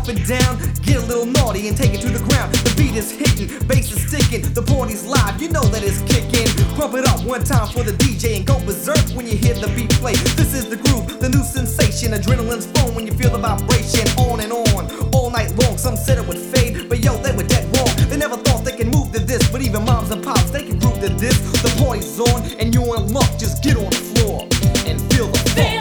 up and down, get a little naughty and take it to the ground. The beat is hitting, bass is sticking, the party's live, you know that it's kicking. Pump it up one time for the DJ and go berserk when you hear the beat play. This is the groove, the new sensation, adrenaline's flowing when you feel the vibration. On and on, all night long, some said it would fade, but yo, they were dead wrong. They never thought they could move to this, but even moms and pops, they can groove to this. The party's on and you're in luck, just get on the floor and feel the funk.